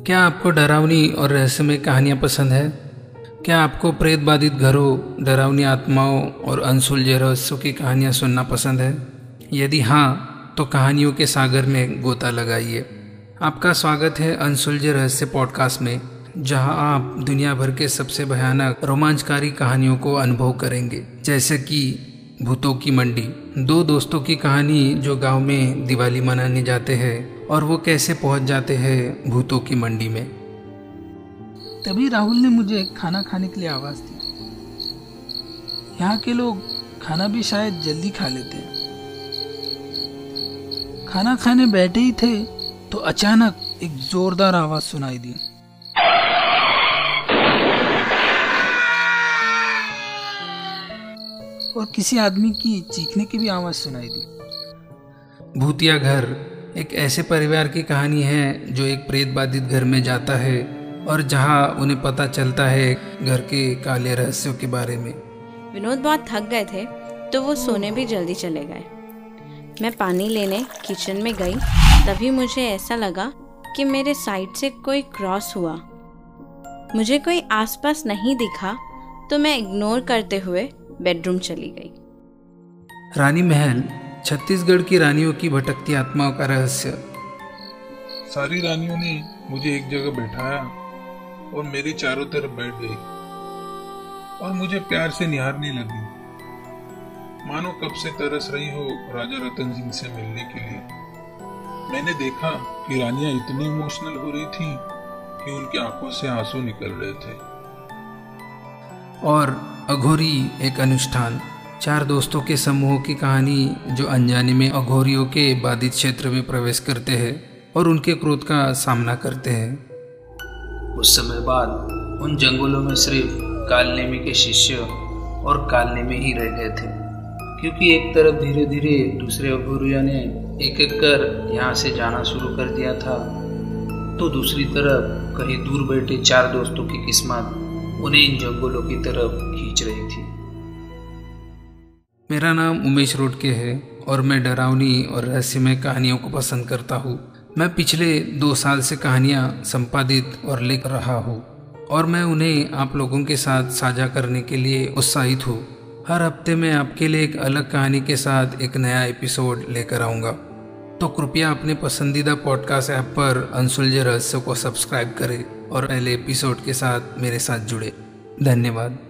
क्या आपको डरावनी और रहस्यमय कहानियाँ पसंद है? क्या आपको प्रेत बाधित घरों, डरावनी आत्माओं और अनसुलझे रहस्यों की कहानियाँ सुनना पसंद है? यदि हाँ, तो कहानियों के सागर में गोता लगाइए। आपका स्वागत है अनसुलझे रहस्य पॉडकास्ट में, जहां आप दुनिया भर के सबसे भयानक रोमांचकारी कहानियों को अनुभव करेंगे, जैसे कि भूतों की मंडी। दो दोस्तों की कहानी जो गांव में दिवाली मनाने जाते हैं और वो कैसे पहुंच जाते हैं भूतों की मंडी में। तभी राहुल ने मुझे खाना खाने के लिए आवाज दी। यहाँ के लोग खाना भी शायद जल्दी खा लेते हैं। खाना खाने बैठे ही थे तो अचानक एक जोरदार आवाज सुनाई दी। और किसी आदमी की चीखने की भी आवाज सुनाई दी। भूतिया घर एक ऐसे परिवार की कहानी है जो एक प्रेत बाधित घर में जाता है और जहां उन्हें पता चलता है घर के काले रहस्यों के बारे में। विनोद बहुत थक गए थे तो वो सोने भी जल्दी चले गए। मैं पानी लेने किचन में गई, तभी मुझे ऐसा लगा कि मेरे साइड से कोई क्रॉस हुआ। मुझे कोई आसपास नहीं दिखा तो मैं इग्नोर करते हुए बेडरूम चली गई। रानी महल, छत्तीसगढ़ की रानियों की भटकती आत्माओं का रहस्य। सारी रानियों ने मुझे एक जगह बैठाया और मेरे चारों तरफ बैठ गई और मुझे प्यार से निहारने लगी, मानो कब से तरस रही हो राजा रतन सिंह से मिलने के लिए। मैंने देखा कि रानियां इतनी इमोशनल हो रही थी कि उनकी आंखों से आंसू निकल रहे थे। और अघोरी एक अनुष्ठान, चार दोस्तों के समूह की कहानी जो अनजाने में अघोरियों के बाधित क्षेत्र में प्रवेश करते हैं और उनके क्रोध का सामना करते हैं। कुछ समय बाद उन जंगलों में सिर्फ कालनेमी के शिष्य और कालनेमी ही रह गए थे, क्योंकि एक तरफ धीरे धीरे दूसरे अघोरियों ने एक एक कर यहाँ से जाना शुरू कर दिया था, तो दूसरी तरफ कहीं दूर बैठे चार दोस्तों की किस्मत उन्हें इन जंगलों की तरफ खींच रही थी। मेरा नाम उमेश रोडके है और मैं डरावनी और रहस्यमय कहानियों को पसंद करता हूँ। मैं पिछले 2 साल से कहानियाँ संपादित और लिख रहा हूँ और मैं उन्हें आप लोगों के साथ साझा करने के लिए उत्साहित हूँ। हर हफ्ते मैं आपके लिए एक अलग कहानी के साथ एक नया एपिसोड लेकर आऊँगा, तो कृपया अपने पसंदीदा पॉडकास्ट ऐप पर अनसुलझे रहस्यों को सब्सक्राइब करें और पहले एपिसोड के साथ मेरे साथ जुड़े। धन्यवाद।